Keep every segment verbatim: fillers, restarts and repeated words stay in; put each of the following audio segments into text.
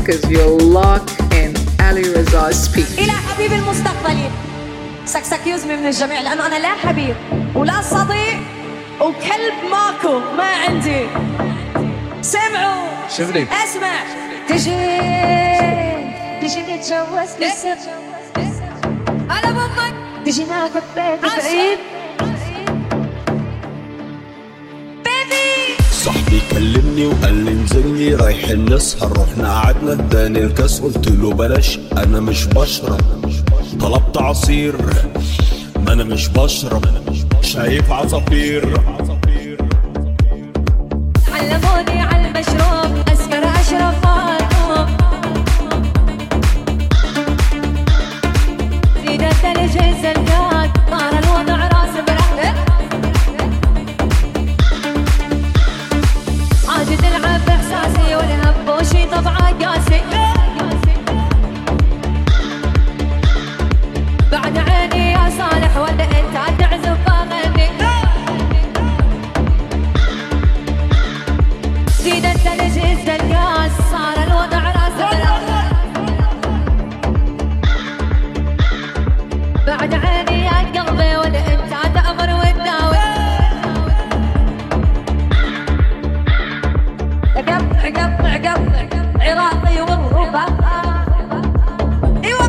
because you're locked in Ali Reza Speak. إلى حبيب المستقبلي سكسكيوز من الجميع لأنه أنا لا حبيب ولا صديق وكلب ماكو ما عندي. سمعوا شوفني اسمع تجي تجي نتجوز لسه أنا بضك تجي ناخذ بيت بعيد صاحبي كلمني وقال لي انزلي رايحين نسهر، رحنا قعدنا اداني الكاس قلت له بلاش انا مش بشرب، طلبت عصير ما انا مش بشرب، شايف عصافير. علموني على المشروب اسكر اشرب فاطمه زيد الثلج الزلقات طار الوضع راس برهده عاجد العب باحساسي والهب وشي طبعه قاسي بعد عيني يا صالح ولا انت تعزف اغني زيد الثلج الزلقات صار الوضع راس برهده بعد عيني يا قلبي ولا انت تأمر وتداوي قطع قطع قطع عراقي والربا ايوه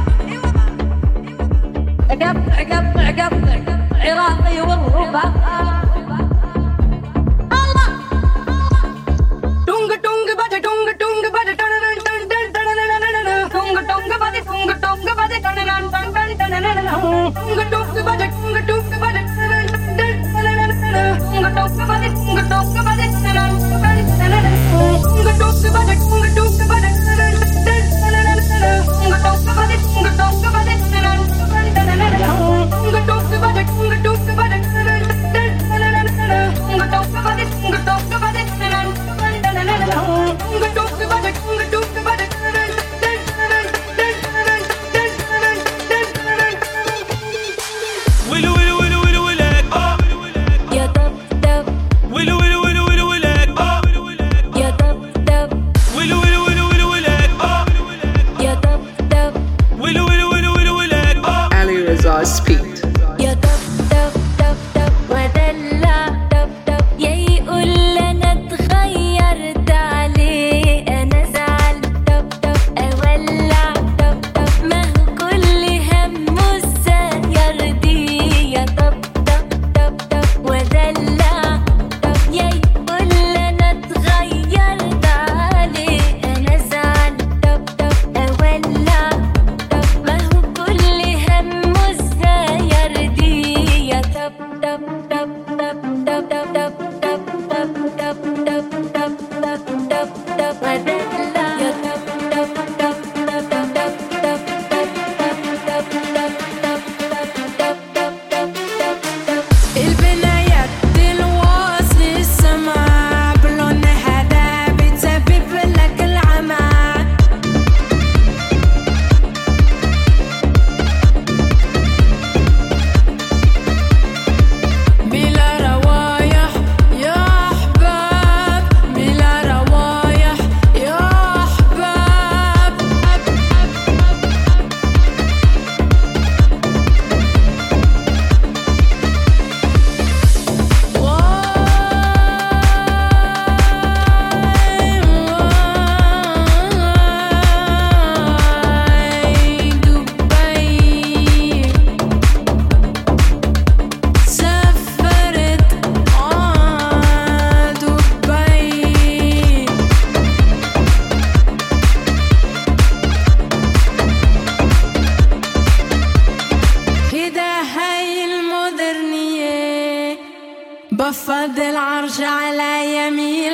قطع قطع قطع عراقي والربا الله دونغ دونغ بدا دونغ دونغ بدا تن تن تن تن دونغ دونغ بدا دونغ دونغ بدا تن تن تن تن دونغ دونغ بدا دونغ دونغ بدا تن تن تن دونغ دونغ بدا دونغ دونغ بدا تن تن Speak. يا طب طب طب طب ودلع طب طب يا يقول انا اتغيرت عليه انا زعل طب طب اولع طب طب ما هو كل همه السير دي يا طب طب طب طب ودلع طب يا يقول انا اتغيرت عليه انا زعل طب طب اولع طب ما هو كل همه يردي يا طب طب طب طب طب طب طب طب طب طب طب طب طب طب ودلع يا طب طب طب طب طب طب طب طب طب طب البنايات الواصل السما بلون هذا بتسبب لك العمى بلا روايح يا أحباب بلا روايح يا أحباب واي دبي سافرت آه دبي كده هاي المودرنية بفضل عرش على يمين